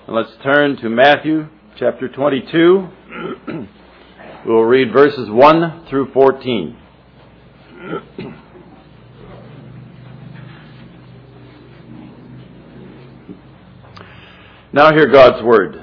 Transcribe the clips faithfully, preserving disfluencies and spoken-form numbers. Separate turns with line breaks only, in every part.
Let's turn to Matthew chapter twenty-two. We'll read verses one through fourteen. Now hear God's word.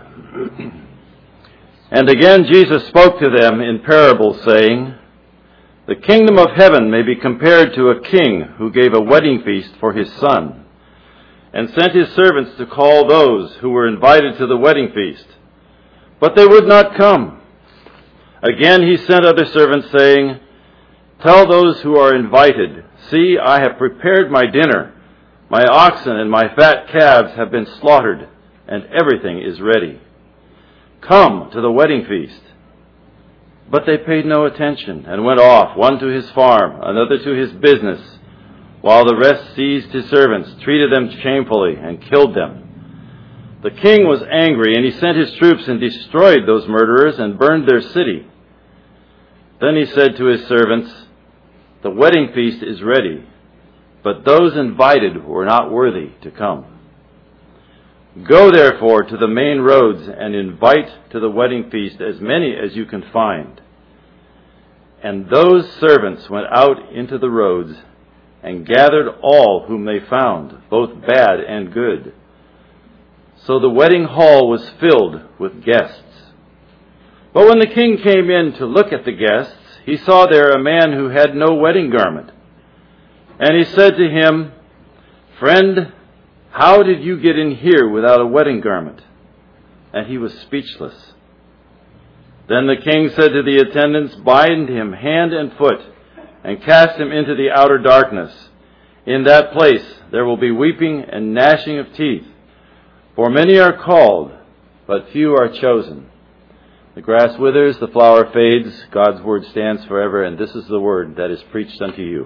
And again Jesus spoke to them in parables, saying, The kingdom of heaven may be compared to a king who gave a wedding feast for his son, and sent his servants to call those who were invited to the wedding feast. But they would not come. Again he sent other servants, saying, Tell those who are invited, See, I have prepared my dinner. My oxen and my fat calves have been slaughtered, and everything is ready. Come to the wedding feast. But they paid no attention, and went off, one to his farm, another to his business, while the rest seized his servants, treated them shamefully, and killed them. The king was angry, and he sent his troops and destroyed those murderers and burned their city. Then he said to his servants, The wedding feast is ready, but those invited were not worthy to come. Go therefore to the main roads and invite to the wedding feast as many as you can find. And those servants went out into the roads and gathered all whom they found, both bad and good. So the wedding hall was filled with guests. But when the king came in to look at the guests, he saw there a man who had no wedding garment. And he said to him, Friend, how did you get in here without a wedding garment? And he was speechless. Then the king said to the attendants, Bind him hand and foot, and cast him into the outer darkness. In that place there will be weeping and gnashing of teeth. For many are called, but few are chosen. The grass withers, the flower fades, God's word stands forever, and this is the word that is preached unto you.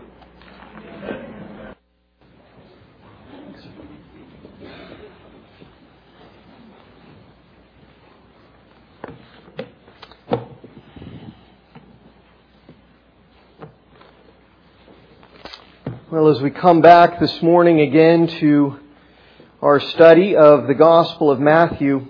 Well, as we come back this morning again to our study of the Gospel of Matthew,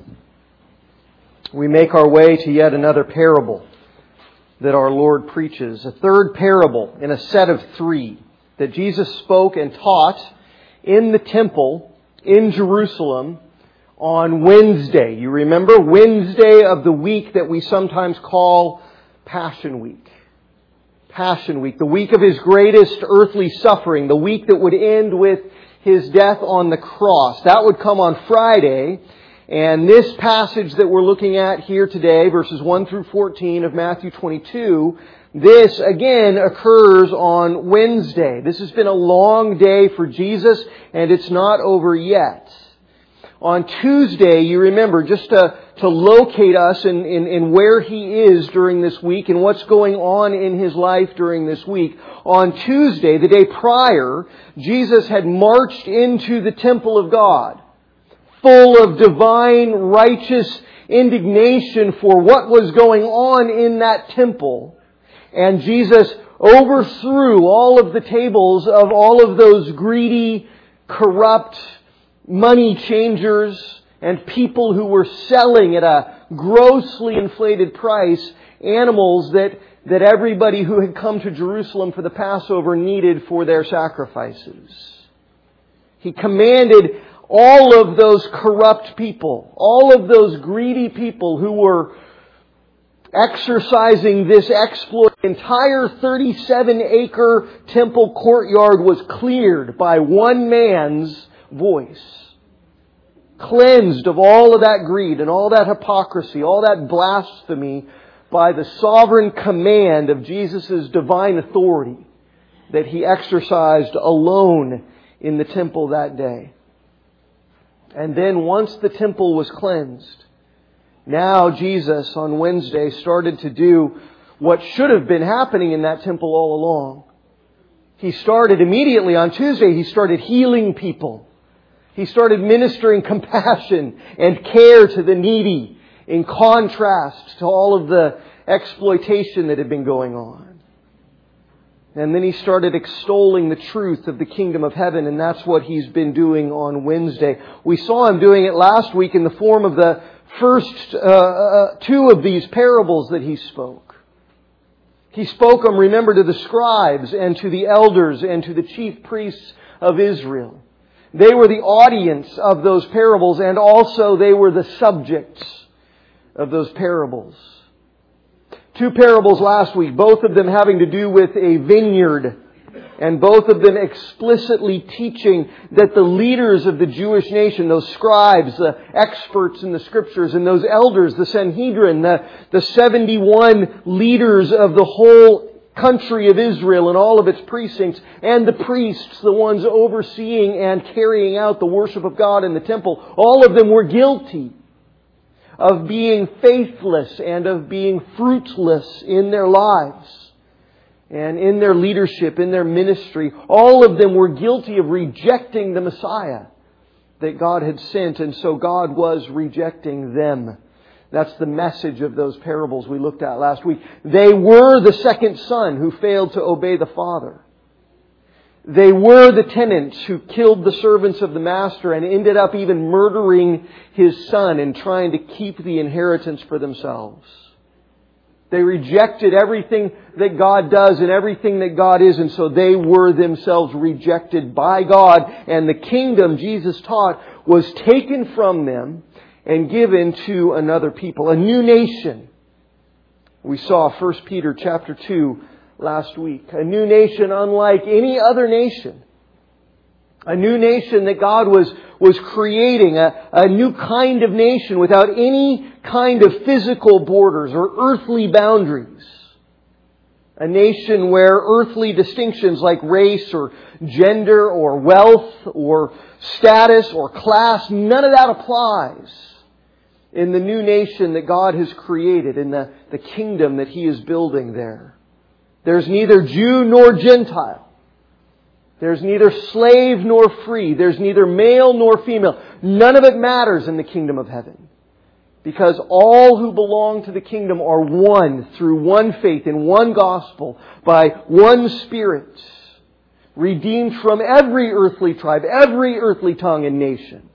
we make our way to yet another parable that our Lord preaches. A third parable in a set of three that Jesus spoke and taught in the temple in Jerusalem on Wednesday. You remember, Wednesday of the week that we sometimes call Passion Week. Passion Week, the week of His greatest earthly suffering, the week that would end with His death on the cross. That would come on Friday. And this passage that we're looking at here today, verses one through fourteen of Matthew twenty-two, this again occurs on Wednesday. This has been a long day for Jesus, and it's not over yet. On Tuesday, you remember, just to, to locate us in, in, in where He is during this week and what's going on in His life during this week. On Tuesday, the day prior, Jesus had marched into the temple of God, full of divine, righteous indignation for what was going on in that temple. And Jesus overthrew all of the tables of all of those greedy, corrupt money changers and people who were selling at a grossly inflated price animals that, that everybody who had come to Jerusalem for the Passover needed for their sacrifices. He commanded all of those corrupt people, all of those greedy people who were exercising this exploit. The entire thirty-seven acre temple courtyard was cleared by one man's voice. Cleansed of all of that greed and all that hypocrisy, all that blasphemy by the sovereign command of Jesus' divine authority that He exercised alone in the temple that day. And then once the temple was cleansed, now Jesus on Wednesday started to do what should have been happening in that temple all along. He started immediately on Tuesday, He started healing people. He started ministering compassion and care to the needy in contrast to all of the exploitation that had been going on. And then He started extolling the truth of the kingdom of heaven, and that's what He's been doing on Wednesday. We saw Him doing it last week in the form of the first uh, uh, two of these parables that He spoke. He spoke them, remember, to the scribes and to the elders and to the chief priests of Israel. They were the audience of those parables, and also they were the subjects of those parables. Two parables last week, both of them having to do with a vineyard, and both of them explicitly teaching that the leaders of the Jewish nation, those scribes, the experts in the Scriptures, and those elders, the Sanhedrin, the, the seventy-one leaders of the whole country of Israel and all of its precincts, and the priests, the ones overseeing and carrying out the worship of God in the temple, all of them were guilty of being faithless and of being fruitless in their lives and in their leadership, in their ministry. All of them were guilty of rejecting the Messiah that God had sent, and so God was rejecting them. That's the message of those parables we looked at last week. They were the second son who failed to obey the father. They were the tenants who killed the servants of the master and ended up even murdering his son and trying to keep the inheritance for themselves. They rejected everything that God does and everything that God is, and so they were themselves rejected by God. And the kingdom, Jesus taught, was taken from them and given to another people, a new nation. We saw First Peter chapter two last week. A new nation unlike any other nation. A new nation that God was, was creating. A, a new kind of nation without any kind of physical borders or earthly boundaries. A nation where earthly distinctions like race or gender or wealth or status or class, none of that applies in the new nation that God has created, in the, the kingdom that He is building there. There's neither Jew nor Gentile. There's neither slave nor free. There's neither male nor female. None of it matters in the kingdom of heaven. Because all who belong to the kingdom are one through one faith in one gospel by one Spirit, redeemed from every earthly tribe, every earthly tongue and nation,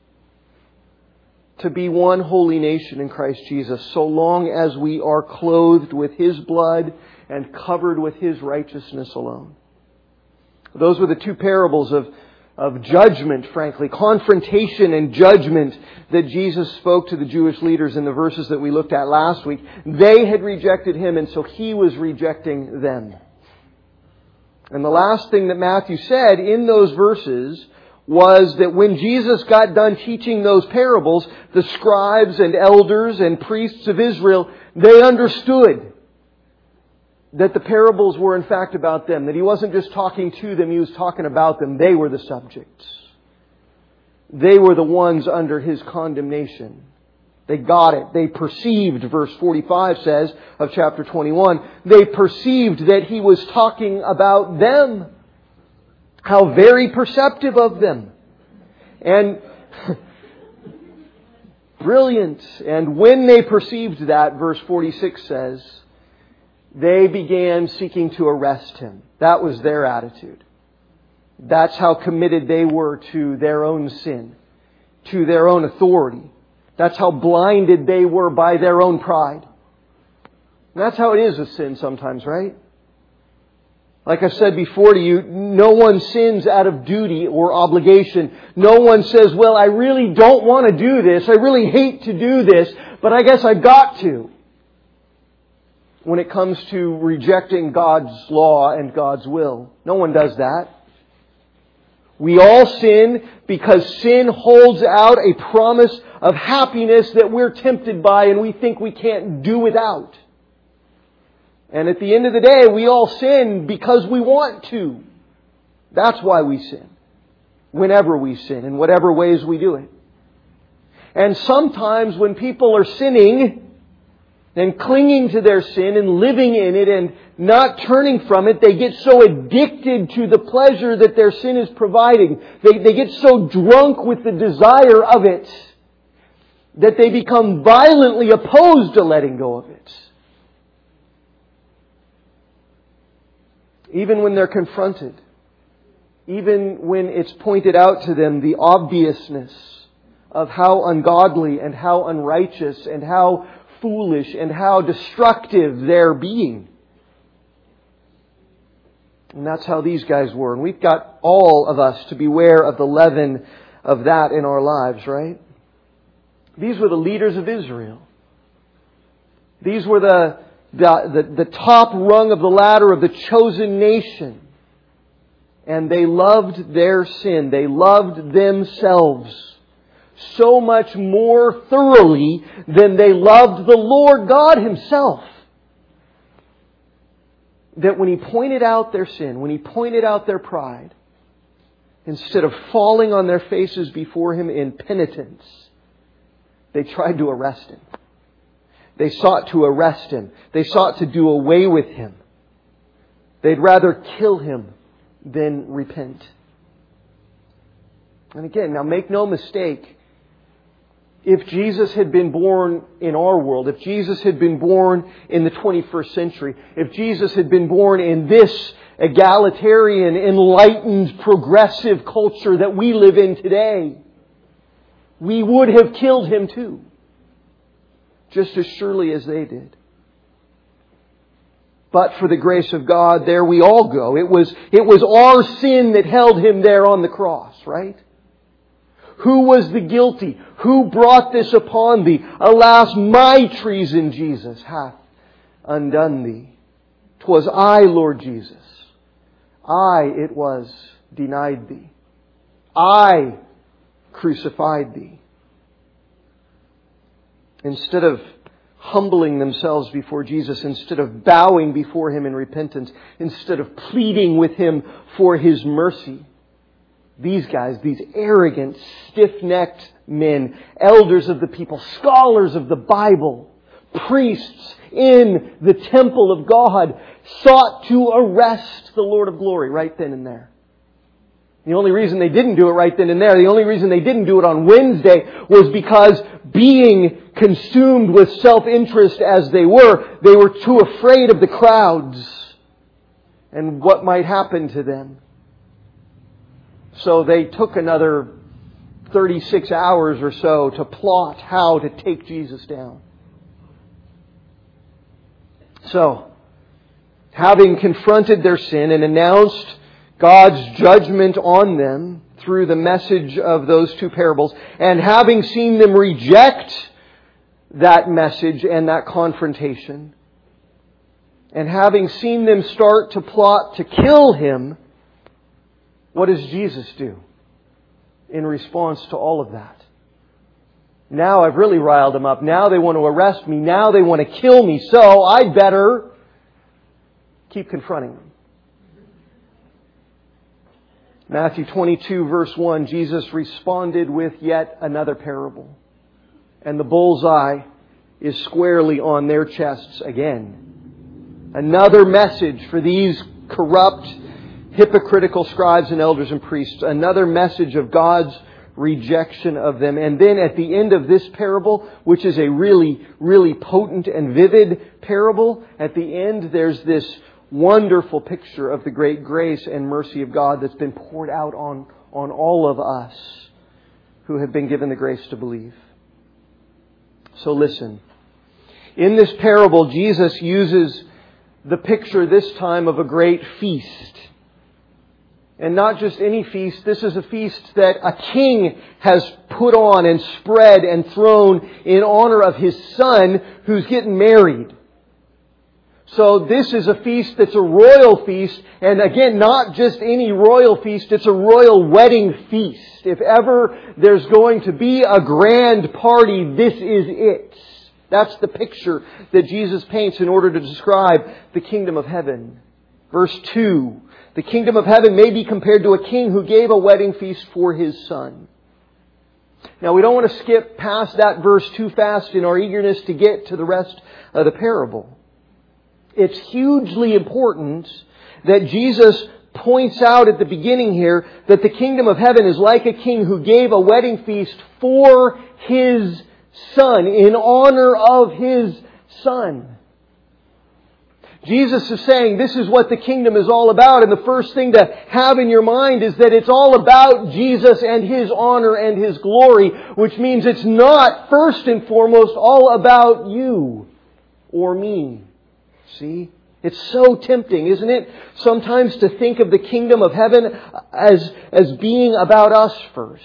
to be one holy nation in Christ Jesus, so long as we are clothed with His blood and covered with His righteousness alone. Those were the two parables of, of judgment, frankly, confrontation and judgment that Jesus spoke to the Jewish leaders in the verses that we looked at last week. They had rejected Him, and so He was rejecting them. And the last thing that Matthew said in those verses was that when Jesus got done teaching those parables, the scribes and elders and priests of Israel, they understood that the parables were in fact about them. That He wasn't just talking to them, He was talking about them. They were the subjects. They were the ones under His condemnation. They got it. They perceived, verse forty-five says, of chapter twenty-one, they perceived that He was talking about them. How very perceptive of them. And brilliant. And when they perceived that, verse forty-six says, they began seeking to arrest Him. That was their attitude. That's how committed they were to their own sin, to their own authority. That's how blinded they were by their own pride. And that's how it is with sin sometimes, right? Like I've said before to you, no one sins out of duty or obligation. No one says, well, I really don't want to do this. I really hate to do this, but I guess I've got to. When it comes to rejecting God's law and God's will. No one does that. We all sin because sin holds out a promise of happiness that we're tempted by and we think we can't do without. And at the end of the day, we all sin because we want to. That's why we sin. Whenever we sin, in whatever ways we do it. And sometimes when people are sinning and clinging to their sin and living in it and not turning from it, they get so addicted to the pleasure that their sin is providing. They, they get so drunk with the desire of it that they become violently opposed to letting go of it. even when they're confronted, even when it's pointed out to them the obviousness of how ungodly and how unrighteous and how foolish and how destructive they're being. And that's how these guys were. And we've got all of us to beware of the leaven of that in our lives, right? These were the leaders of Israel. These were the, the, the, the top rung of the ladder of the chosen nation. And they loved their sin. They loved themselves so much more thoroughly than they loved the Lord God Himself. That when He pointed out their sin, when He pointed out their pride, instead of falling on their faces before Him in penitence, they tried to arrest Him. They sought to arrest Him. They sought to do away with Him. They'd rather kill Him than repent. And again, now make no mistake, if Jesus had been born in our world, if Jesus had been born in the twenty-first century, if Jesus had been born in this egalitarian, enlightened, progressive culture that we live in today, we would have killed Him too. Just as surely as they did. But for the grace of God, there we all go. It was, it was our sin that held Him there on the cross, right? Who was the guilty? Who brought this upon thee? Alas, my treason, Jesus, hath undone thee. 'Twas I, Lord Jesus. I it was denied thee. I crucified thee. Instead of humbling themselves before Jesus, instead of bowing before Him in repentance, instead of pleading with Him for His mercy, these guys, these arrogant, stiff-necked men, elders of the people, scholars of the Bible, priests in the temple of God, sought to arrest the Lord of glory right then and there. The only reason they didn't do it right then and there, the only reason they didn't do it on Wednesday, was because being consumed with self-interest as they were, they were too afraid of the crowds and what might happen to them. So they took another thirty-six hours or so to plot how to take Jesus down. So, having confronted their sin and announced God's judgment on them through the message of those two parables, and having seen them reject that message and that confrontation, and having seen them start to plot to kill Him, what does Jesus do in response to all of that? Now I've really riled them up. Now they want to arrest me. Now they want to kill me. So I'd better keep confronting them. Matthew twenty-two verse one, Jesus responded with yet another parable. And the bullseye is squarely on their chests again. Another message for these corrupt, hypocritical scribes and elders and priests. Another message of God's rejection of them. And then at the end of this parable, which is a really, really potent and vivid parable, at the end there's this wonderful picture of the great grace and mercy of God that's been poured out on, on all of us who have been given the grace to believe. So listen. In this parable, Jesus uses the picture this time of a great feast. And not just any feast. This is a feast that a king has put on and spread and thrown in honor of his son who's getting married. So this is a feast that's a royal feast. And again, not just any royal feast. It's a royal wedding feast. If ever there's going to be a grand party, this is it. That's the picture that Jesus paints in order to describe the kingdom of heaven. Verse two. The kingdom of heaven may be compared to a king who gave a wedding feast for his son. Now we don't want to skip past that verse too fast in our eagerness to get to the rest of the parable. It's hugely important that Jesus points out at the beginning here that the kingdom of heaven is like a king who gave a wedding feast for his son, in honor of his son. Jesus is saying this is what the kingdom is all about. And the first thing to have in your mind is that it's all about Jesus and His honor and His glory, which means it's not first and foremost all about you or me. See? It's so tempting, isn't it? Sometimes to think of the kingdom of heaven as, as being about us first.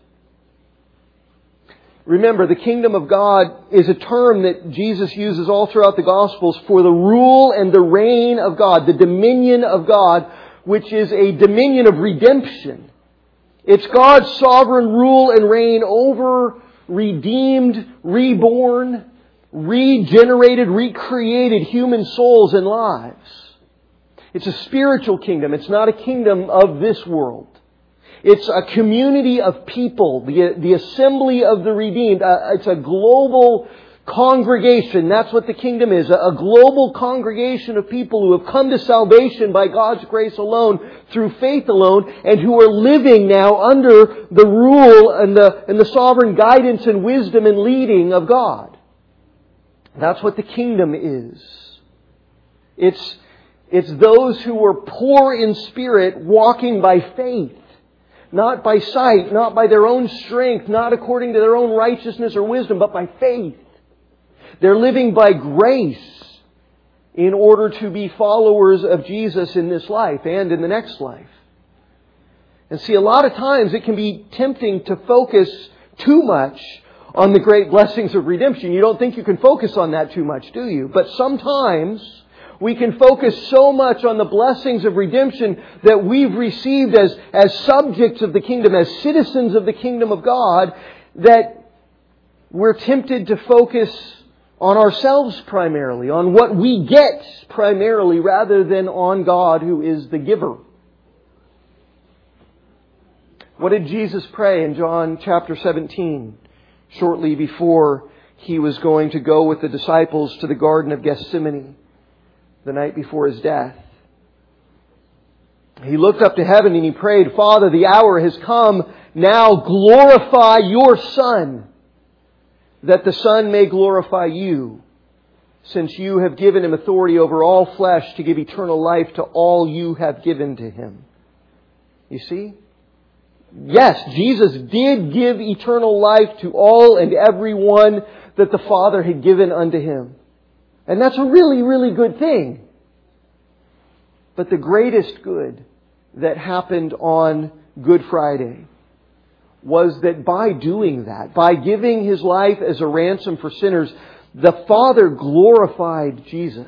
Remember, the kingdom of God is a term that Jesus uses all throughout the Gospels for the rule and the reign of God, the dominion of God, which is a dominion of redemption. It's God's sovereign rule and reign over redeemed, reborn, regenerated, recreated human souls and lives. It's a spiritual kingdom. It's not a kingdom of this world. It's a community of people, the, the assembly of the redeemed. Uh, it's a global congregation. That's what the kingdom is. A, a global congregation of people who have come to salvation by God's grace alone, through faith alone, and who are living now under the rule and the, and the sovereign guidance and wisdom and leading of God. That's what the kingdom is. It's, it's those who are poor in spirit, walking by faith. Not by sight, not by their own strength, not according to their own righteousness or wisdom, but by faith. They're living by grace in order to be followers of Jesus in this life and in the next life. And see, a lot of times it can be tempting to focus too much on the great blessings of redemption. You don't think you can focus on that too much, do you? But sometimes we can focus so much on the blessings of redemption that we've received as, as subjects of the kingdom, as citizens of the kingdom of God, that we're tempted to focus on ourselves primarily, on what we get primarily, rather than on God who is the giver. What did Jesus pray in John chapter seventeen, shortly before He was going to go with the disciples to the Garden of Gethsemane? The night before His death. He looked up to heaven and He prayed, Father, the hour has come. Now glorify Your Son, that the Son may glorify You, since You have given Him authority over all flesh to give eternal life to all You have given to Him. You see? Yes, Jesus did give eternal life to all and every one that the Father had given unto Him. And that's a really, really good thing. But the greatest good that happened on Good Friday was that by doing that, by giving His life as a ransom for sinners, the Father glorified Jesus.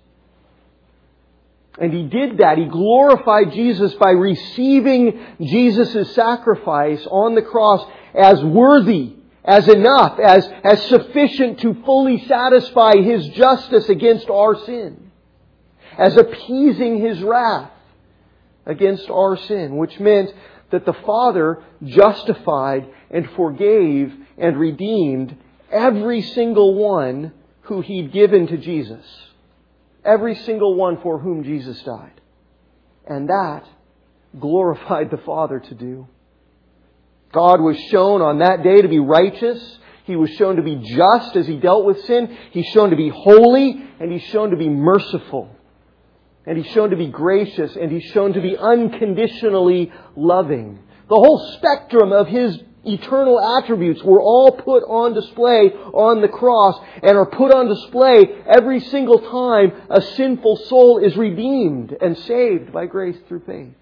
And He did that. He glorified Jesus by receiving Jesus' sacrifice on the cross as worthy, as enough, as, as sufficient to fully satisfy His justice against our sin. As appeasing His wrath against our sin. Which meant that the Father justified and forgave and redeemed every single one who He'd given to Jesus. Every single one for whom Jesus died. And that glorified the Father to do. God was shown on that day to be righteous. He was shown to be just as He dealt with sin. He's shown to be holy, and He's shown to be merciful. And He's shown to be gracious, and He's shown to be unconditionally loving. The whole spectrum of His eternal attributes were all put on display on the cross, and are put on display every single time a sinful soul is redeemed and saved by grace through faith.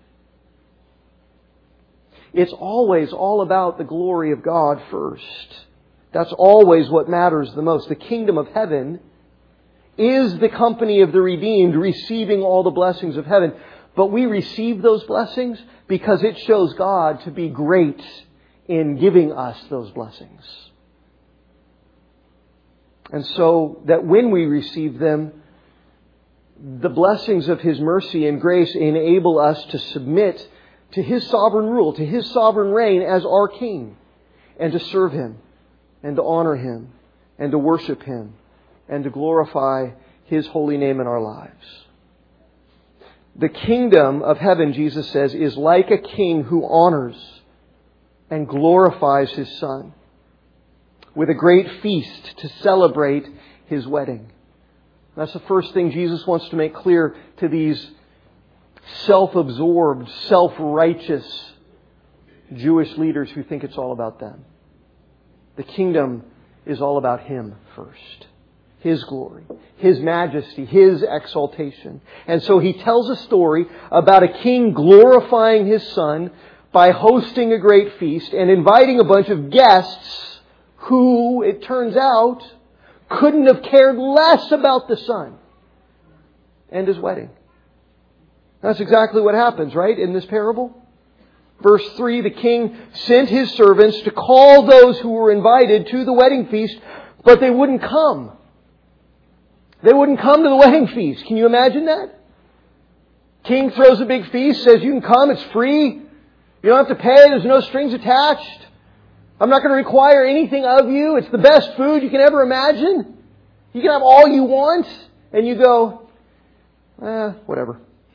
It's always all about the glory of God first. That's always what matters the most. The kingdom of heaven is the company of the redeemed receiving all the blessings of heaven. But we receive those blessings because it shows God to be great in giving us those blessings. And so that when we receive them, the blessings of His mercy and grace enable us to submit to His sovereign rule, to His sovereign reign as our King, and to serve Him, and to honor Him, and to worship Him, and to glorify His holy name in our lives. The kingdom of heaven, Jesus says, is like a king who honors and glorifies his son with a great feast to celebrate his wedding. That's the first thing Jesus wants to make clear to these self-absorbed, self-righteous Jewish leaders who think it's all about them. The kingdom is all about Him first. His glory, His majesty, His exaltation. And so He tells a story about a king glorifying his Son by hosting a great feast and inviting a bunch of guests who, it turns out, couldn't have cared less about the Son and His wedding. That's exactly what happens, right, in this parable? Verse three, the king sent his servants to call those who were invited to the wedding feast, but they wouldn't come. They wouldn't come to the wedding feast. Can you imagine that? King throws a big feast, says you can come, it's free. You don't have to pay, there's no strings attached. I'm not going to require anything of you. It's the best food you can ever imagine. You can have all you want. And you go, eh, whatever.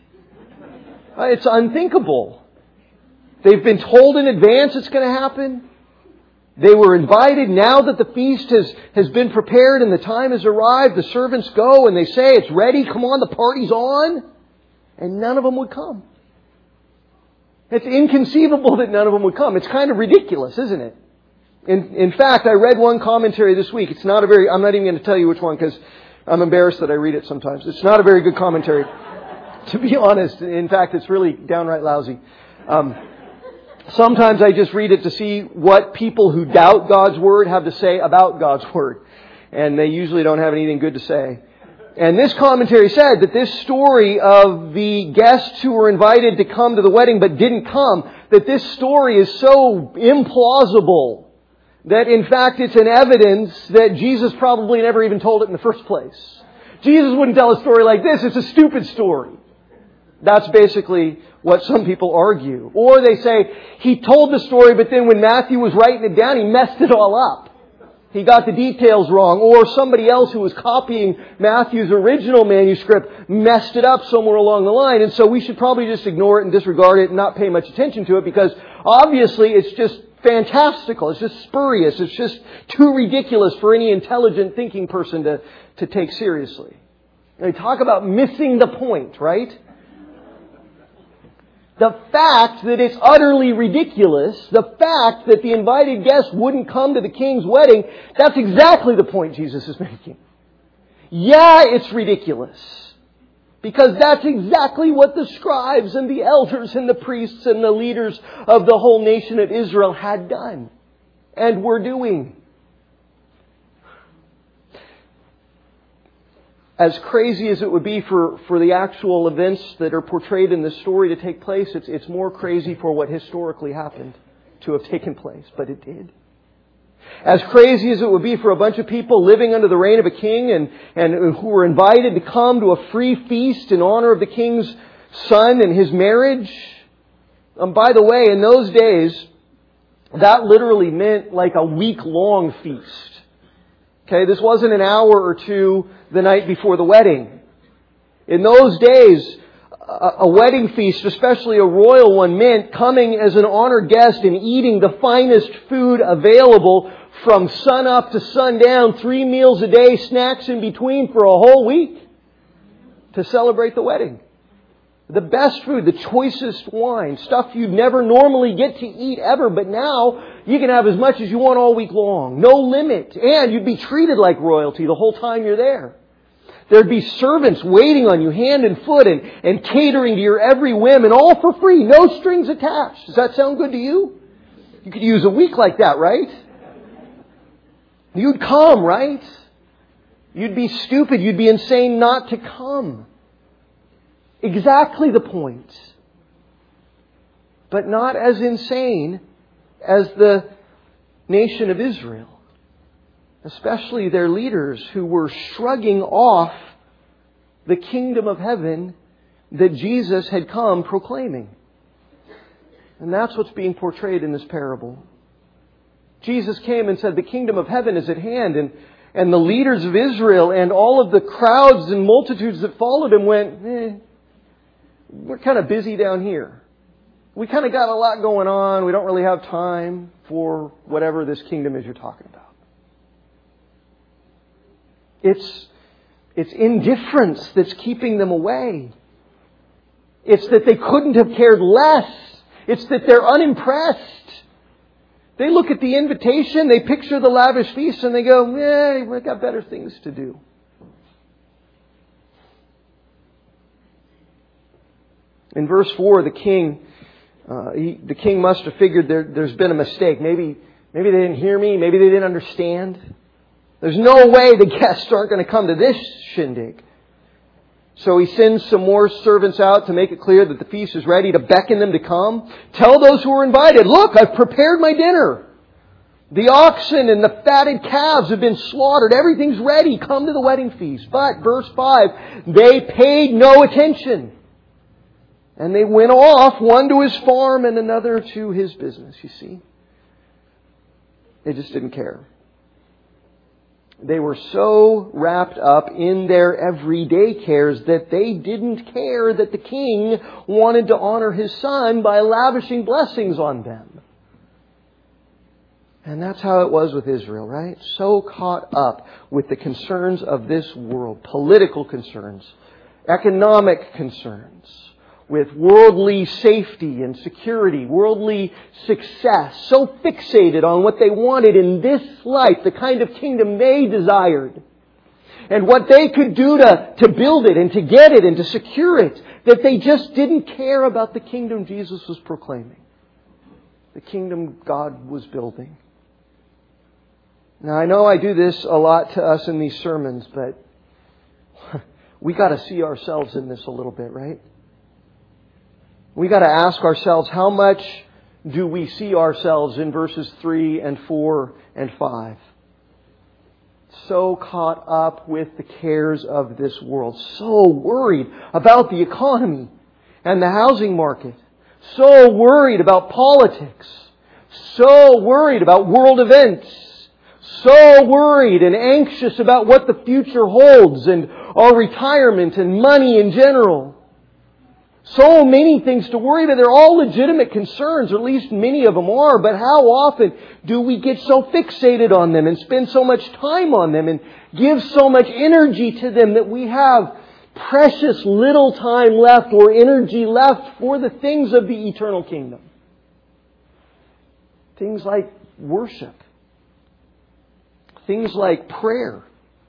It's unthinkable. They've been told in advance it's going to happen. They were invited. Now that the feast has, has been prepared and the time has arrived, the servants go and they say, it's ready, come on, the party's on. And none of them would come. It's inconceivable that none of them would come. It's kind of ridiculous, isn't it? In, in fact, I read one commentary this week. It's not a very, I'm not even going to tell you which one because I'm embarrassed that I read it sometimes. It's not a very good commentary, to be honest. In fact, it's really downright lousy. Um, sometimes I just read it to see what people who doubt God's Word have to say about God's Word. And they usually don't have anything good to say. And this commentary said that this story of the guests who were invited to come to the wedding but didn't come, that this story is so implausible that in fact it's an evidence that Jesus probably never even told it in the first place. Jesus wouldn't tell a story like this. It's a stupid story. That's basically what some people argue. Or they say, he told the story, but then when Matthew was writing it down, he messed it all up. He got the details wrong. Or somebody else who was copying Matthew's original manuscript messed it up somewhere along the line. And so we should probably just ignore it and disregard it and not pay much attention to it because obviously it's just fantastical. It's just spurious. It's just too ridiculous for any intelligent thinking person to, to take seriously. They talk about missing the point, right? The fact that it's utterly ridiculous, the fact that the invited guests wouldn't come to the king's wedding, that's exactly the point Jesus is making. Yeah, it's ridiculous. Because that's exactly what the scribes and the elders and the priests and the leaders of the whole nation of Israel had done and were doing. As crazy as it would be for, for the actual events that are portrayed in this story to take place, it's, it's more crazy for what historically happened to have taken place. But it did. As crazy as it would be for a bunch of people living under the reign of a king and, and who were invited to come to a free feast in honor of the king's son and his marriage. Um, by the way, in those days, that literally meant like a week-long feast. Okay, this wasn't an hour or two the night before the wedding. In those days, a, a wedding feast, especially a royal one, meant coming as an honored guest and eating the finest food available from sun up to sundown, three meals a day, snacks in between for a whole week to celebrate the wedding. The best food, the choicest wine, stuff you'd never normally get to eat ever, but now you can have as much as you want all week long. No limit. And you'd be treated like royalty the whole time you're there. There'd be servants waiting on you hand and foot and, and catering to your every whim and all for free. No strings attached. Does that sound good to you? You could use a week like that, right? You'd come, right? You'd be stupid. You'd be insane not to come. Exactly the point. But not as insane as the nation of Israel. Especially their leaders who were shrugging off the kingdom of heaven that Jesus had come proclaiming. And that's what's being portrayed in this parable. Jesus came and said, the kingdom of heaven is at hand. And, and the leaders of Israel and all of the crowds and multitudes that followed him went, eh, we're kind of busy down here. We kind of got a lot going on. We don't really have time for whatever this kingdom is you're talking about. It's, It's indifference that's keeping them away. It's that they couldn't have cared less. It's that they're unimpressed. They look at the invitation, they picture the lavish feast, and they go, eh, we've got better things to do. In verse four, the king, uh, he, the king must have figured there, there's been a mistake. Maybe, maybe they didn't hear me. Maybe they didn't understand. There's no way the guests aren't going to come to this shindig. So he sends some more servants out to make it clear that the feast is ready, to beckon them to come. Tell those who are invited, look, I've prepared my dinner. The oxen and the fatted calves have been slaughtered. Everything's ready. Come to the wedding feast. But, verse five, they paid no attention. And they went off, one to his farm and another to his business, you see. They just didn't care. They were so wrapped up in their everyday cares that they didn't care that the king wanted to honor his son by lavishing blessings on them. And that's how it was with Israel, right? So caught up with the concerns of this world, political concerns, economic concerns, with worldly safety and security, worldly success, so fixated on what they wanted in this life, the kind of kingdom they desired, and what they could do to, to build it and to get it and to secure it, that they just didn't care about the kingdom Jesus was proclaiming, the kingdom God was building. Now, I know I do this a lot to us in these sermons, but we got to see ourselves in this a little bit, right? We got to ask ourselves, how much do we see ourselves in verses three and four and five? So caught up with the cares of this world. So worried about the economy and the housing market. So worried about politics. So worried about world events. So worried and anxious about what the future holds and our retirement and money in general. So many things to worry about. They're all legitimate concerns, or at least many of them are. But how often do we get so fixated on them and spend so much time on them and give so much energy to them that we have precious little time left or energy left for the things of the eternal kingdom? Things like worship. Things like prayer.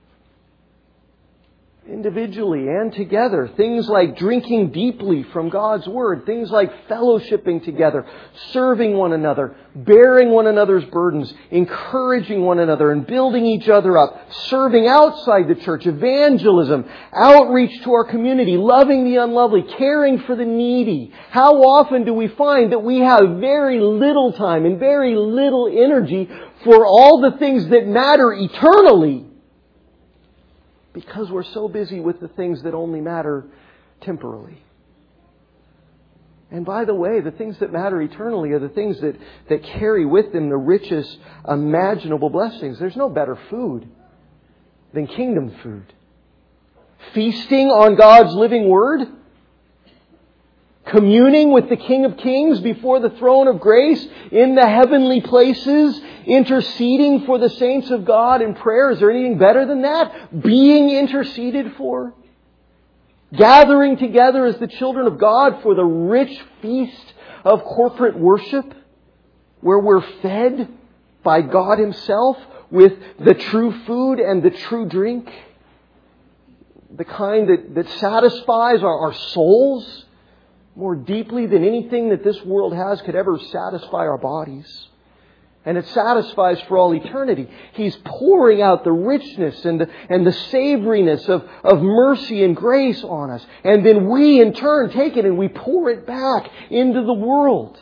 Individually and together. Things like drinking deeply from God's Word. Things like fellowshipping together, serving one another, bearing one another's burdens, encouraging one another and building each other up, serving outside the church, evangelism, outreach to our community, loving the unlovely, caring for the needy. How often do we find that we have very little time and very little energy for all the things that matter eternally? Because we're so busy with the things that only matter temporally. And by the way, the things that matter eternally are the things that, that carry with them the richest imaginable blessings. There's no better food than kingdom food. Feasting on God's living Word. Communing with the King of Kings before the throne of grace in the heavenly places. Interceding for the saints of God in prayer. Is there anything better than that? Being interceded for. Gathering together as the children of God for the rich feast of corporate worship, where we're fed by God Himself with the true food and the true drink. The kind that, that satisfies our, our souls more deeply than anything that this world has could ever satisfy our bodies. And it satisfies for all eternity. He's pouring out the richness and the, and the savoriness of, of mercy and grace on us. And then we in turn take it and we pour it back into the world.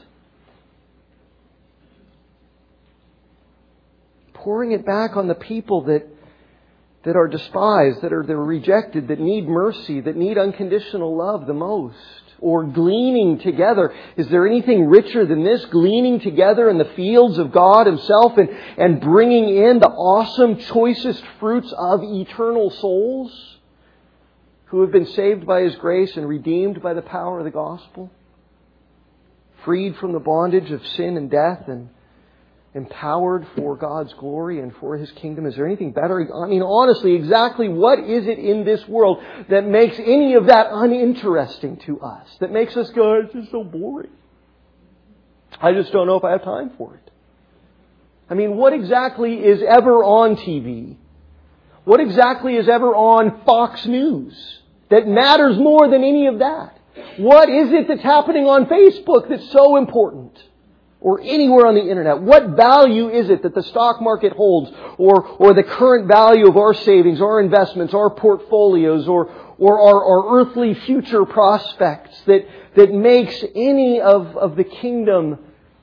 Pouring it back on the people that, that are despised, that are, that are rejected, that need mercy, that need unconditional love the most. Or gleaning together. Is there anything richer than this? Gleaning together in the fields of God Himself and, and bringing in the awesome, choicest fruits of eternal souls who have been saved by His grace and redeemed by the power of the gospel. Freed from the bondage of sin and death and, empowered for God's glory and for His kingdom? Is there anything better? I mean, honestly, exactly what is it in this world that makes any of that uninteresting to us? That makes us go, it's just so boring. I just don't know if I have time for it. I mean, what exactly is ever on T V? What exactly is ever on Fox News that matters more than any of that? What is it that's happening on Facebook that's so important? Or anywhere on the internet? What value is it that the stock market holds? Or, or the current value of our savings, our investments, our portfolios, or, or our, our earthly future prospects that, that makes any of, of the kingdom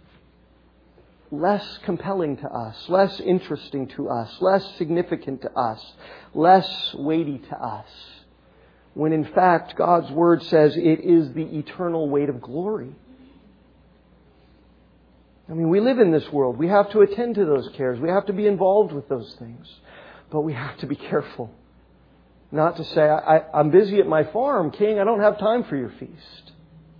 less compelling to us, less interesting to us, less significant to us, less weighty to us? When in fact God's Word says it is the eternal weight of glory. I mean, we live in this world. We have to attend to those cares. We have to be involved with those things. But we have to be careful not to say, I, I, I'm busy at my farm, King. I don't have time for your feast.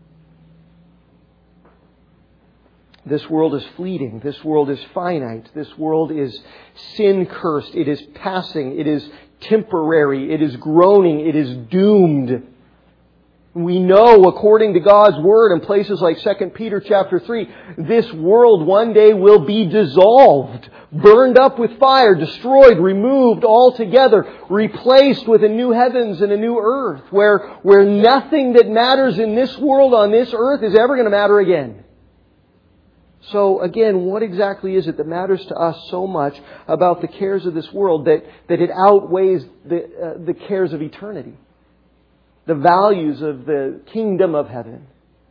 This world is fleeting. This world is finite. This world is sin-cursed. It is passing. It is temporary. It is groaning. It is doomed. We know, according to God's Word in places like Second Peter chapter three, this world one day will be dissolved, burned up with fire, destroyed, removed altogether, replaced with a new heavens and a new earth, where, where nothing that matters in this world on this earth is ever going to matter again. So again, what exactly is it that matters to us so much about the cares of this world that, that it outweighs the, uh, the cares of eternity? The values of the kingdom of heaven.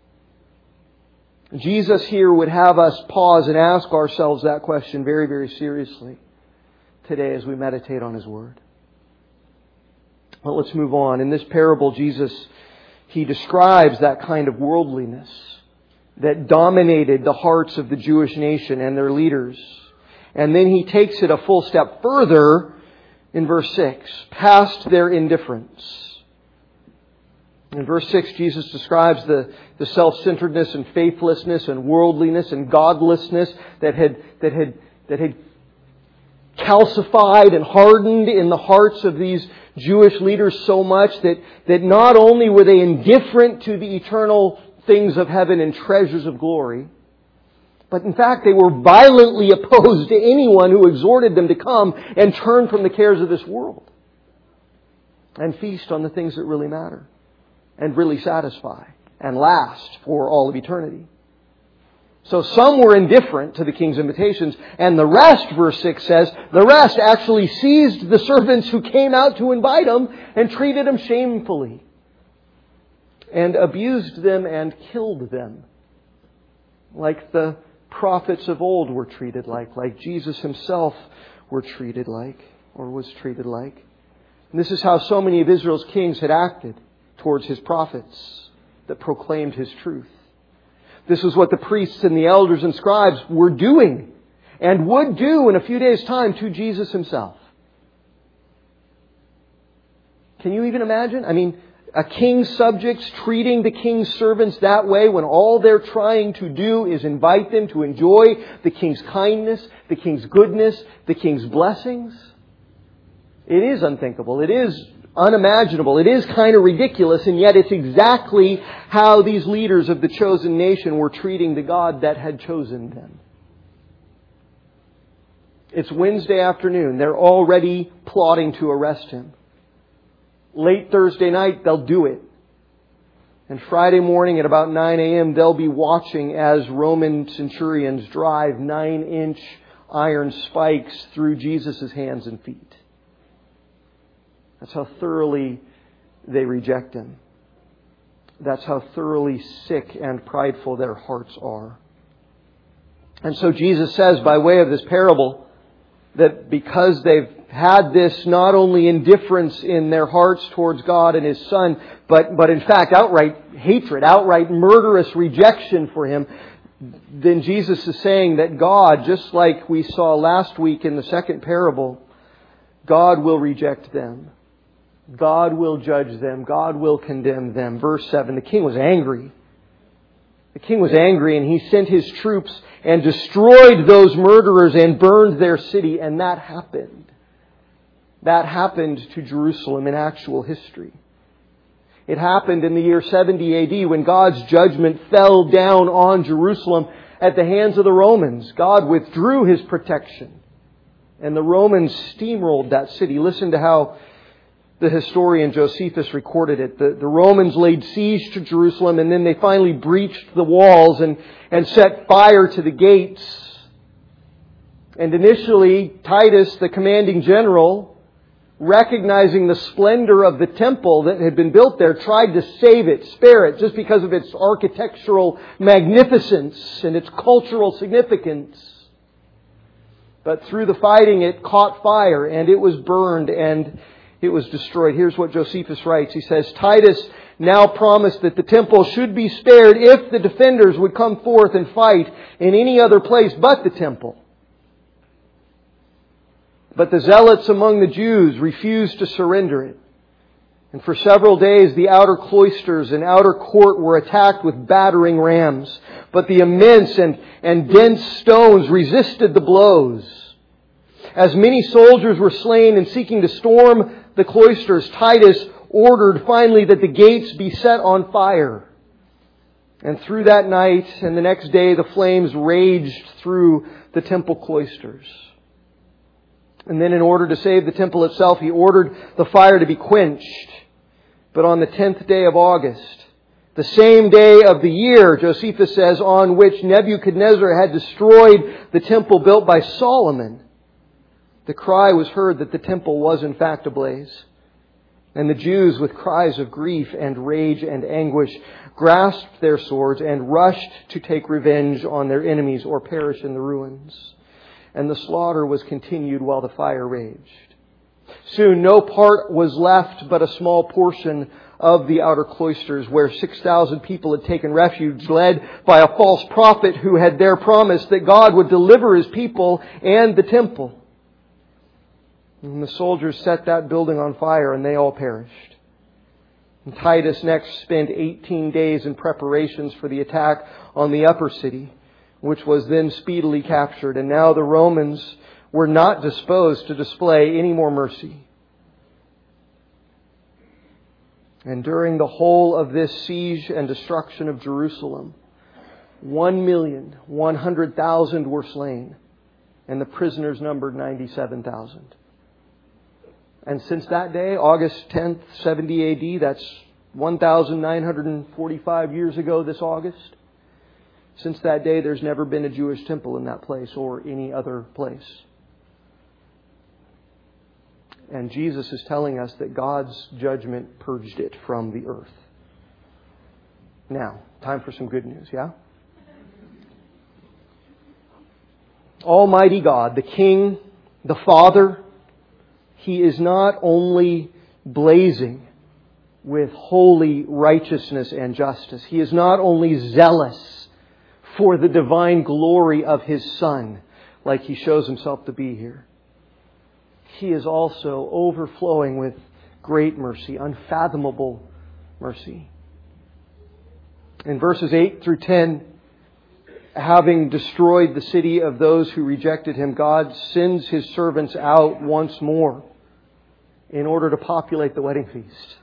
Jesus here would have us pause and ask ourselves that question very, very seriously today as we meditate on His Word. Well, let's move on. In this parable, Jesus, He describes that kind of worldliness that dominated the hearts of the Jewish nation and their leaders. And then He takes it a full step further in verse six, past their indifference. In verse six, Jesus describes the, the self-centeredness and faithlessness and worldliness and godlessness that had, that had, that had calcified and hardened in the hearts of these Jewish leaders so much that, that not only were they indifferent to the eternal things of heaven and treasures of glory, but in fact they were violently opposed to anyone who exhorted them to come and turn from the cares of this world and feast on the things that really matter and really satisfy and last for all of eternity. So some were indifferent to the king's invitations, and the rest, verse six says, the rest actually seized the servants who came out to invite them and treated them shamefully and abused them and killed them, like the prophets of old were treated like, like Jesus Himself were treated like, or was treated like. And this is how so many of Israel's kings had acted towards His prophets that proclaimed His truth. This is what the priests and the elders and scribes were doing and would do in a few days' time to Jesus Himself. Can you even imagine? I mean, a king's subjects treating the king's servants that way when all they're trying to do is invite them to enjoy the king's kindness, the king's goodness, the king's blessings. It is unthinkable. It is unimaginable. It is kind of ridiculous, and yet it's exactly how these leaders of the chosen nation were treating the God that had chosen them. It's Wednesday afternoon. They're already plotting to arrest Him. Late Thursday night, they'll do it. And Friday morning at about nine a.m., they'll be watching as Roman centurions drive nine-inch iron spikes through Jesus' hands and feet. That's how thoroughly they reject Him. That's how thoroughly sick and prideful their hearts are. And so Jesus says, by way of this parable, that because they've had this not only indifference in their hearts towards God and His Son, but, but in fact outright hatred, outright murderous rejection for Him, then Jesus is saying that God, just like we saw last week in the second parable, God will reject them. God will judge them. God will condemn them. Verse seven, the king was angry. The king was angry, and he sent his troops and destroyed those murderers and burned their city. And that happened. That happened to Jerusalem in actual history. It happened in the year seventy A D when God's judgment fell down on Jerusalem at the hands of the Romans. God withdrew His protection, and the Romans steamrolled that city. Listen to how the historian Josephus recorded it. The, the Romans laid siege to Jerusalem, and then they finally breached the walls and, and set fire to the gates. And initially, Titus, the commanding general, recognizing the splendor of the temple that had been built there, tried to save it, spare it, just because of its architectural magnificence and its cultural significance. But through the fighting, it caught fire and it was burned and it was destroyed. Here's what Josephus writes. He says, Titus now promised that the temple should be spared if the defenders would come forth and fight in any other place but the temple. But the zealots among the Jews refused to surrender it. And for several days the outer cloisters and outer court were attacked with battering rams. But the immense and, and dense stones resisted the blows. As many soldiers were slain in seeking to storm the cloisters, Titus ordered finally that the gates be set on fire. And through that night and the next day the flames raged through the temple cloisters. And then in order to save the temple itself, he ordered the fire to be quenched. But on the tenth day of August, the same day of the year, Josephus says, on which Nebuchadnezzar had destroyed the temple built by Solomon, the cry was heard that the temple was in fact ablaze. And the Jews, with cries of grief and rage and anguish, grasped their swords and rushed to take revenge on their enemies or perish in the ruins. And the slaughter was continued while the fire raged. Soon no part was left but a small portion of the outer cloisters, where six thousand people had taken refuge, led by a false prophet who had there promised that God would deliver His people and the temple. And the soldiers set that building on fire and they all perished. And Titus next spent eighteen days in preparations for the attack on the upper city, which was then speedily captured. And now the Romans were not disposed to display any more mercy. And during the whole of this siege and destruction of Jerusalem, one million one hundred thousand were slain, and the prisoners numbered ninety-seven thousand. And since that day, August tenth, seventy A D, that's one thousand nine hundred forty-five years ago this August, since that day there's never been a Jewish temple in that place or any other place. And Jesus is telling us that God's judgment purged it from the earth. Now, time for some good news, yeah? Almighty God, the King, the Father, He is not only blazing with holy righteousness and justice. He is not only zealous for the divine glory of His Son, like He shows Himself to be here. He is also overflowing with great mercy, unfathomable mercy. In verses eight through ten, having destroyed the city of those who rejected Him, God sends His servants out once more in order to populate the wedding feast.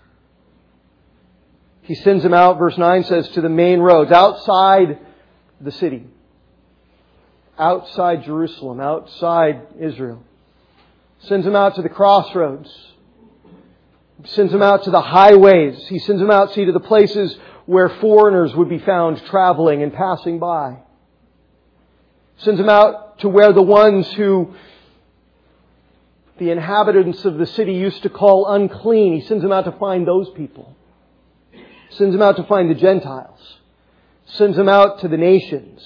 He sends them out, verse nine says, to the main roads, outside the city, outside Jerusalem, outside Israel. Sends them out to the crossroads. Sends them out to the highways. He sends them out, see, to the places where foreigners would be found traveling and passing by. Sends them out to where the ones who the inhabitants of the city used to call unclean. He sends them out to find those people. Sends them out to find the Gentiles. Sends them out to the nations.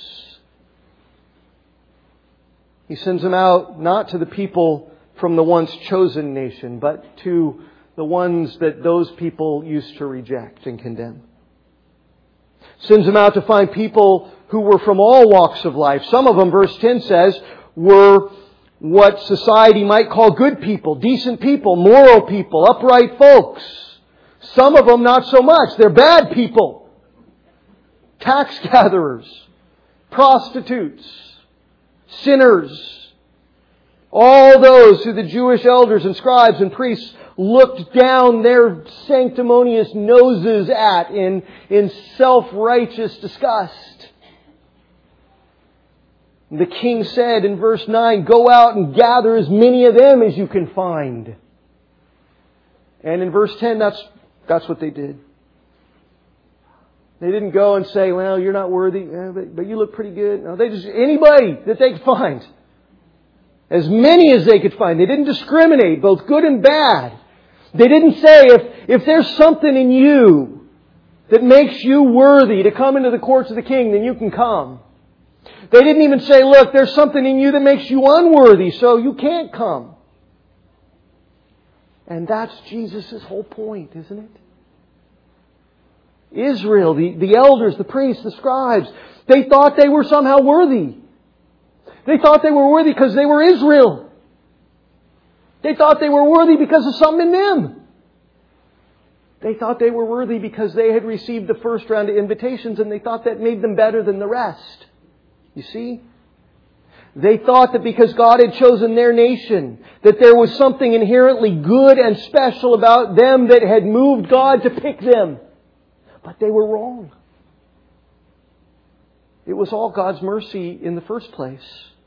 He sends them out not to the people from the once chosen nation, but to the ones that those people used to reject and condemn. Sends them out to find people who were from all walks of life. Some of them, verse ten says, were what society might call good people, decent people, moral people, upright folks. Some of them not so much. They're bad people. tax gatherers, prostitutes, sinners, all those who the Jewish elders and scribes and priests looked down their sanctimonious noses at in, in self-righteous disgust. The king said in verse nine, "Go out and gather as many of them as you can find." And in verse ten, that's, that's what they did. They didn't go and say, "Well, you're not worthy, but, but you look pretty good." No, they just, anybody that they could find. As many as they could find. They didn't discriminate, both good and bad. They didn't say, if, if there's something in you that makes you worthy to come into the courts of the king, then you can come. They didn't even say, look, there's something in you that makes you unworthy, so you can't come. And that's Jesus' whole point, isn't it? Israel, the, the elders, the priests, the scribes, they thought they were somehow worthy. They thought they were worthy because they were Israel. They thought they were worthy because of something in them. They thought they were worthy because they had received the first round of invitations, and they thought that made them better than the rest. You see? They thought that because God had chosen their nation, that there was something inherently good and special about them that had moved God to pick them. But they were wrong. It was all God's mercy in the first place.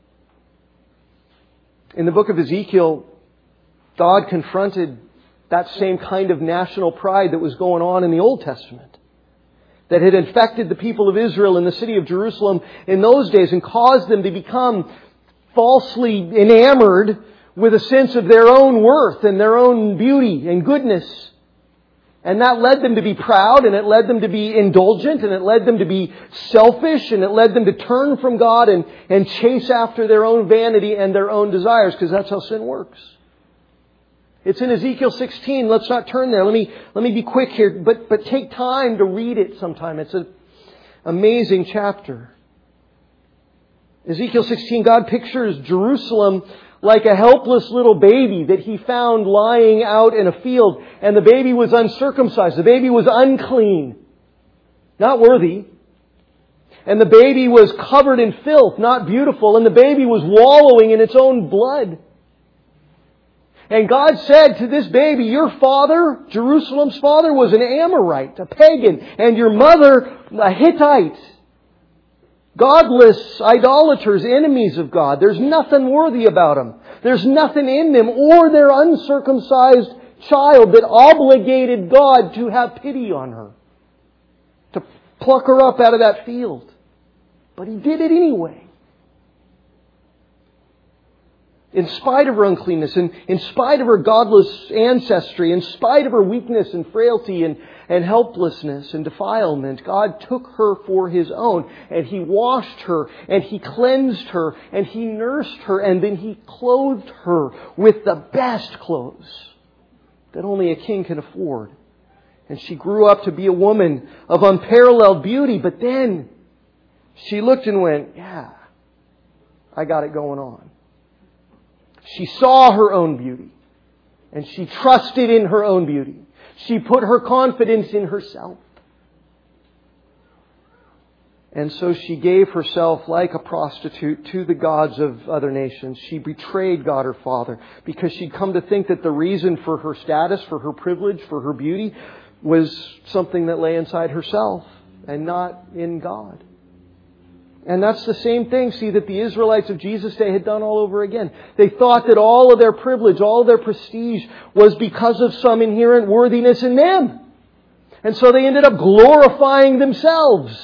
In the book of Ezekiel, God confronted that same kind of national pride that was going on in the Old Testament, that had infected the people of Israel in the city of Jerusalem in those days and caused them to become falsely enamored with a sense of their own worth and their own beauty and goodness. And that led them to be proud, and it led them to be indulgent, and it led them to be selfish, and it led them to turn from God and, and chase after their own vanity and their own desires, because that's how sin works. It's in Ezekiel sixteen. Let's not turn there. Let me, let me be quick here, but, but take time to read it sometime. It's an amazing chapter. Ezekiel sixteen, God pictures Jerusalem like a helpless little baby that He found lying out in a field. And the baby was uncircumcised. The baby was unclean. Not worthy. And the baby was covered in filth, not beautiful. And the baby was wallowing in its own blood. And God said to this baby, your father, Jerusalem's father, was an Amorite, a pagan. And your mother, a Hittite. Godless, idolaters, enemies of God. There's nothing worthy about them. There's nothing in them or their uncircumcised child that obligated God to have pity on her. To pluck her up out of that field. But He did it anyway. In spite of her uncleanness, in, in spite of her godless ancestry, in spite of her weakness and frailty and, and helplessness and defilement, God took her for His own, and He washed her, and He cleansed her, and He nursed her, and then He clothed her with the best clothes that only a king can afford. And she grew up to be a woman of unparalleled beauty, but then she looked and went, yeah, I got it going on. She saw her own beauty, and she trusted in her own beauty. She put her confidence in herself. And so she gave herself like a prostitute to the gods of other nations. She betrayed God her Father because she'd come to think that the reason for her status, for her privilege, for her beauty was something that lay inside herself and not in God. And that's the same thing, see, that the Israelites of Jesus' day had done all over again. They thought that all of their privilege, all of their prestige was because of some inherent worthiness in them. And so they ended up glorifying themselves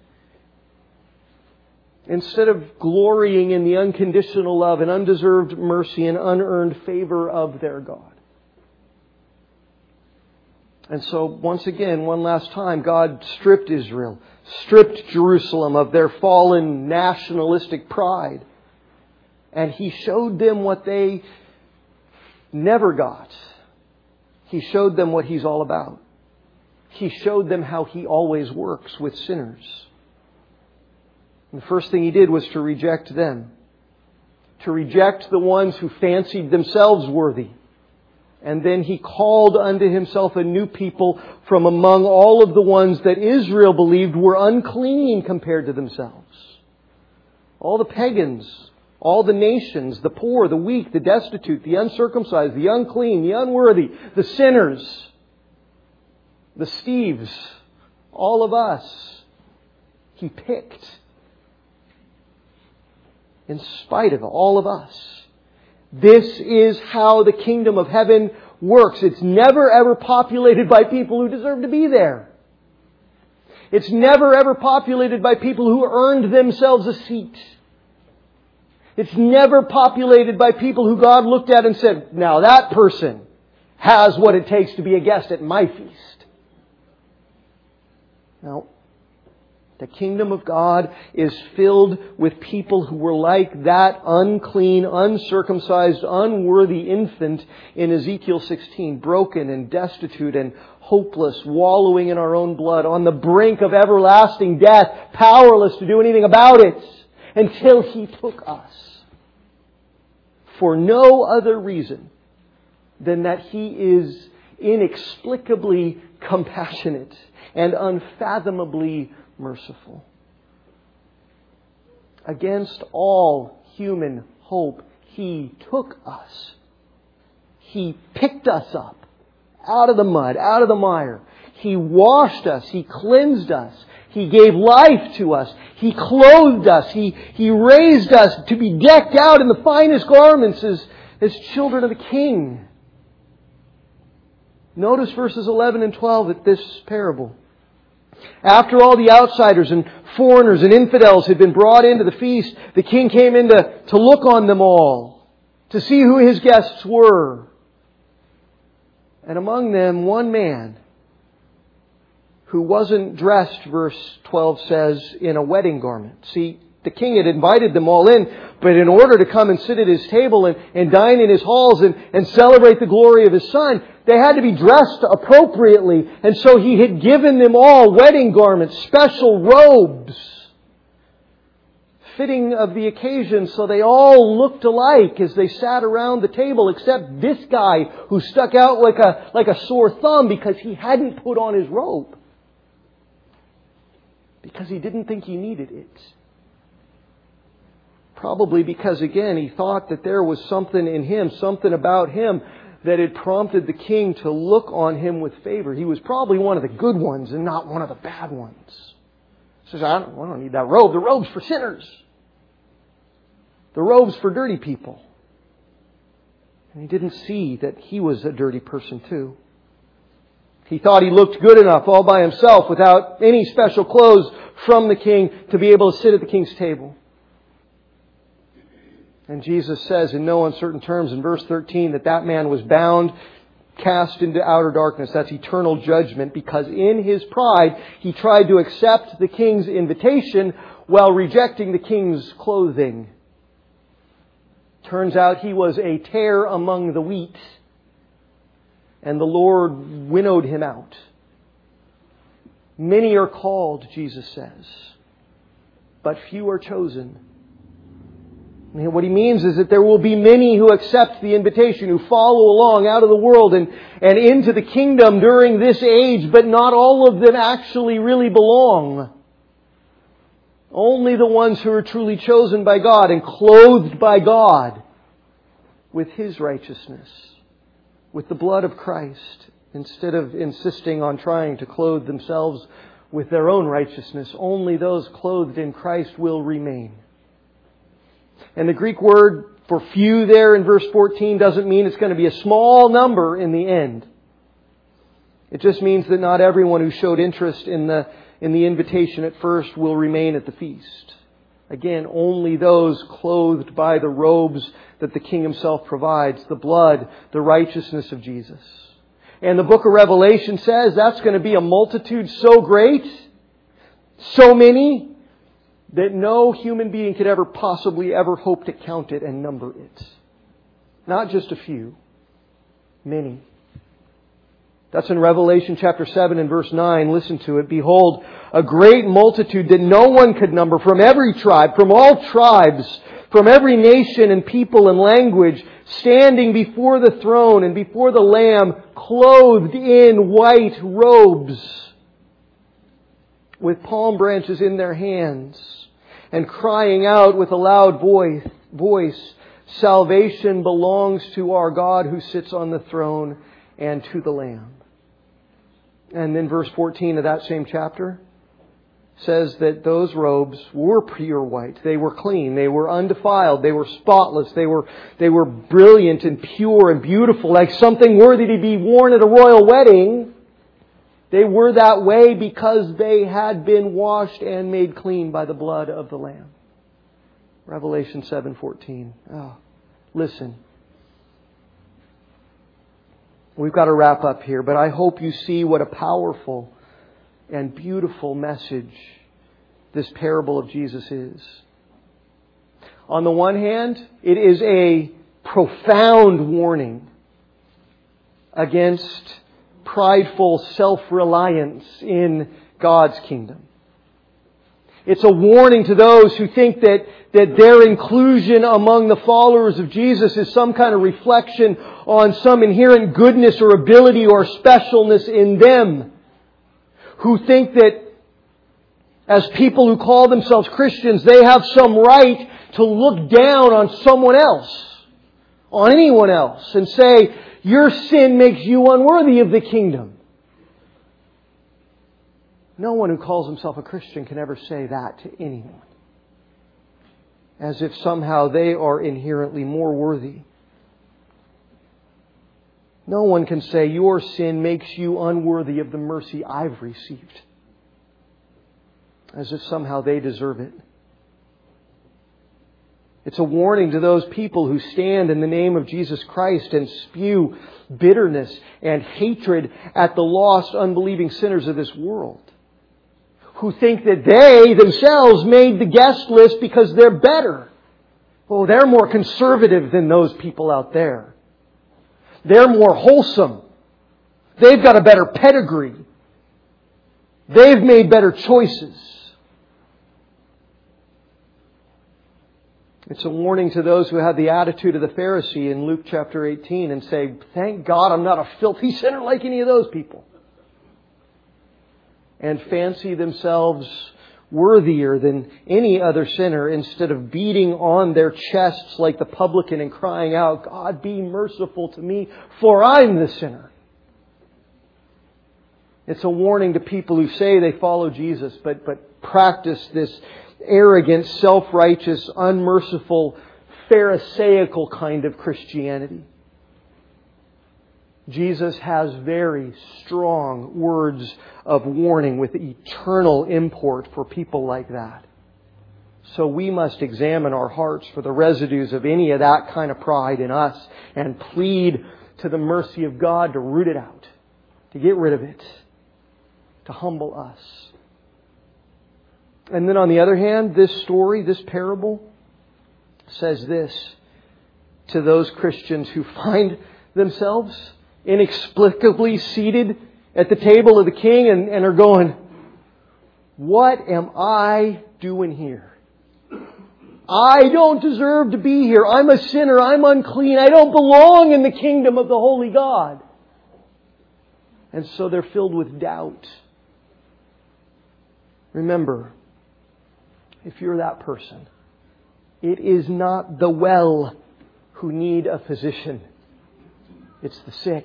instead of glorying in the unconditional love and undeserved mercy and unearned favor of their God. And so, once again, one last time, God stripped Israel, stripped Jerusalem of their fallen nationalistic pride. And He showed them what they never got. He showed them what He's all about. He showed them how He always works with sinners. And the first thing He did was to reject them. To reject the ones who fancied themselves worthy. And then He called unto Himself a new people from among all of the ones that Israel believed were unclean compared to themselves. All the pagans, all the nations, the poor, the weak, the destitute, the uncircumcised, the unclean, the unworthy, the sinners, the Steves, all of us, He picked. In spite of all of us. This is how the kingdom of heaven works. It's never ever populated by people who deserve to be there. It's never ever populated by people who earned themselves a seat. It's never populated by people who God looked at and said, now that person has what it takes to be a guest at my feast. Now, the kingdom of God is filled with people who were like that unclean, uncircumcised, unworthy infant in Ezekiel sixteen, broken and destitute and hopeless, wallowing in our own blood, on the brink of everlasting death, powerless to do anything about it, until He took us. For no other reason than that He is inexplicably compassionate and unfathomably merciful. Against all human hope, He took us. He picked us up out of the mud, out of the mire. He washed us. He cleansed us. He gave life to us. He clothed us. He, he raised us to be decked out in the finest garments as, as children of the King. Notice verses eleven and twelve at this parable. After all the outsiders and foreigners and infidels had been brought into the feast, the king came in to, to look on them all, to see who his guests were. And among them, one man who wasn't dressed, verse twelve says, in a wedding garment. See, the king had invited them all in, but in order to come and sit at His table and, and dine in His halls and, and celebrate the glory of His Son, they had to be dressed appropriately. And so He had given them all wedding garments, special robes, fitting of the occasion, so they all looked alike as they sat around the table, except this guy who stuck out like a, like a sore thumb because he hadn't put on his robe. Because he didn't think he needed it. Probably because, again, he thought that there was something in him, something about him that had prompted the king to look on him with favor. He was probably one of the good ones and not one of the bad ones. He says, I don't, I don't need that robe. The robe's for sinners. The robe's for dirty people. And he didn't see that he was a dirty person too. He thought he looked good enough all by himself without any special clothes from the king to be able to sit at the king's table. And Jesus says in no uncertain terms in verse thirteen that that man was bound, cast into outer darkness. That's eternal judgment, because in his pride he tried to accept the king's invitation while rejecting the king's clothing. Turns out he was a tare among the wheat, and the Lord winnowed him out. Many are called, Jesus says, but few are chosen. What He means is that there will be many who accept the invitation, who follow along out of the world and, and into the kingdom during this age, but not all of them actually really belong. Only the ones who are truly chosen by God and clothed by God with His righteousness, with the blood of Christ, instead of insisting on trying to clothe themselves with their own righteousness. Only those clothed in Christ will remain. And the Greek word for few there in verse fourteen doesn't mean it's going to be a small number in the end. It just means that not everyone who showed interest in the, in the invitation at first will remain at the feast. Again, only those clothed by the robes that the King Himself provides, the blood, the righteousness of Jesus. And the book of Revelation says that's going to be a multitude so great, so many, that no human being could ever possibly ever hope to count it and number it. Not just a few. Many. That's in Revelation chapter seven and verse nine. Listen to it. Behold, a great multitude that no one could number, from every tribe, from all tribes, from every nation and people and language, standing before the throne and before the Lamb, clothed in white robes, with palm branches in their hands, and crying out with a loud voice, voice, salvation belongs to our God who sits on the throne and to the Lamb. And then verse fourteen of that same chapter says that those robes were pure white. They were clean. They were undefiled. They were spotless. They were, they were brilliant and pure and beautiful, like something worthy to be worn at a royal wedding. They were that way because they had been washed and made clean by the blood of the Lamb. Revelation seven fourteen. Oh, listen. We've got to wrap up here, but I hope you see what a powerful and beautiful message this parable of Jesus is. On the one hand, it is a profound warning against prideful self-reliance in God's kingdom. It's a warning to those who think that, that their inclusion among the followers of Jesus is some kind of reflection on some inherent goodness or ability or specialness in them. Who think that as people who call themselves Christians, they have some right to look down on someone else, on anyone else, and say, your sin makes you unworthy of the kingdom. No one who calls himself a Christian can ever say that to anyone, as if somehow they are inherently more worthy. No one can say your sin makes you unworthy of the mercy I've received, as if somehow they deserve it. It's a warning to those people who stand in the name of Jesus Christ and spew bitterness and hatred at the lost, unbelieving sinners of this world, who think that they themselves made the guest list because they're better. Oh, they're more conservative than those people out there. They're more wholesome. They've got a better pedigree. They've made better choices. It's a warning to those who have the attitude of the Pharisee in Luke chapter eighteen and say, thank God I'm not a filthy sinner like any of those people. And fancy themselves worthier than any other sinner instead of beating on their chests like the publican and crying out, God, be merciful to me, for I'm the sinner. It's a warning to people who say they follow Jesus, but, but practice this arrogant, self-righteous, unmerciful, Pharisaical kind of Christianity. Jesus has very strong words of warning with eternal import for people like that. So we must examine our hearts for the residues of any of that kind of pride in us and plead to the mercy of God to root it out, to get rid of it, to humble us. And then on the other hand, this story, this parable, says this to those Christians who find themselves inexplicably seated at the table of the King and, and are going, what am I doing here? I don't deserve to be here. I'm a sinner. I'm unclean. I don't belong in the kingdom of the holy God. And so they're filled with doubt. Remember, if you're that person, it is not the well who need a physician. It's the sick.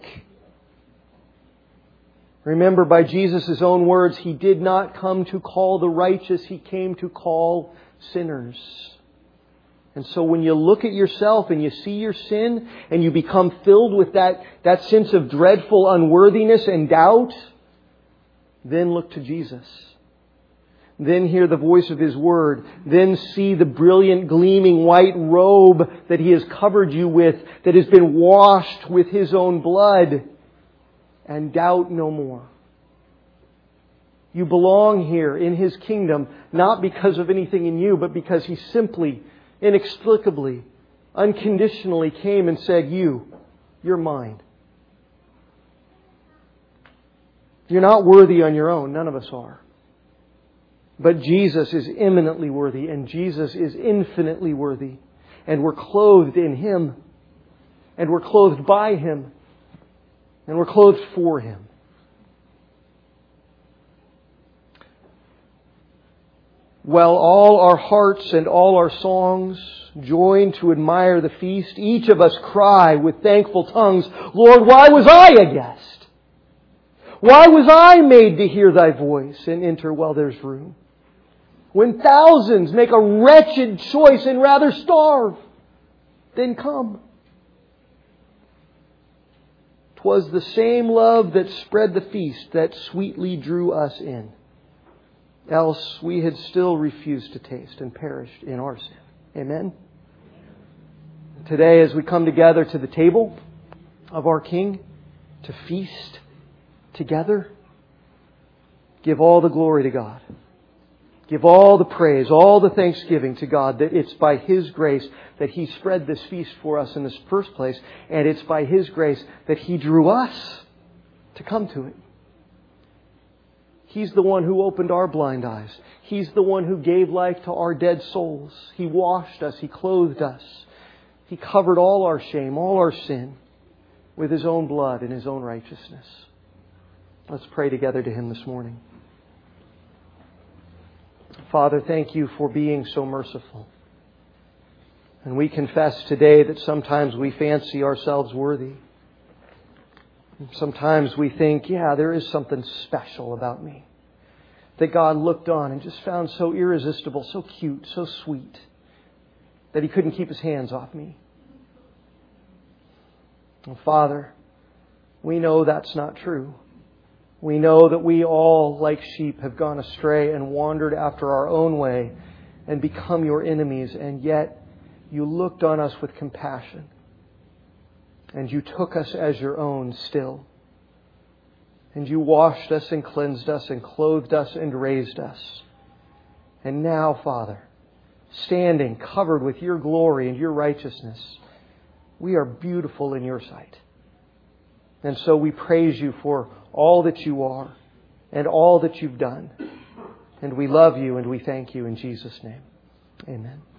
Remember, by Jesus' own words, He did not come to call the righteous. He came to call sinners. And so when you look at yourself and you see your sin and you become filled with that, that sense of dreadful unworthiness and doubt, then look to Jesus. Then hear the voice of His Word. Then see the brilliant, gleaming white robe that He has covered you with, that has been washed with His own blood. And doubt no more. You belong here in His kingdom, not because of anything in you, but because He simply, inexplicably, unconditionally came and said, you, you're mine. You're not worthy on your own. None of us are. But Jesus is eminently worthy, and Jesus is infinitely worthy, and we're clothed in Him. And we're clothed by Him. And we're clothed for Him. While all our hearts and all our songs join to admire the feast, each of us cry with thankful tongues, Lord, why was I a guest? Why was I made to hear Thy voice and enter while there's room? When thousands make a wretched choice and rather starve than come. 'Twas the same love that spread the feast that sweetly drew us in. Else we had still refused to taste and perished in our sin. Amen? Today, as we come together to the table of our King to feast together, give all the glory to God. Give all the praise, all the thanksgiving to God that it's by His grace that He spread this feast for us in this first place, and it's by His grace that He drew us to come to it. He's the one who opened our blind eyes. He's the one who gave life to our dead souls. He washed us. He clothed us. He covered all our shame, all our sin with His own blood and His own righteousness. Let's pray together to Him this morning. Father, thank You for being so merciful. And we confess today that sometimes we fancy ourselves worthy. Sometimes we think, yeah, there is something special about me that God looked on and just found so irresistible, so cute, so sweet, that He couldn't keep His hands off me. Well, Father, we know that's not true. We know that we all, like sheep, have gone astray and wandered after our own way and become Your enemies, and yet You looked on us with compassion. And You took us as Your own still. And You washed us and cleansed us and clothed us and raised us. And now, Father, standing covered with Your glory and Your righteousness, we are beautiful in Your sight. And so we praise You for all that You are and all that You've done. And we love You and we thank You in Jesus' name. Amen.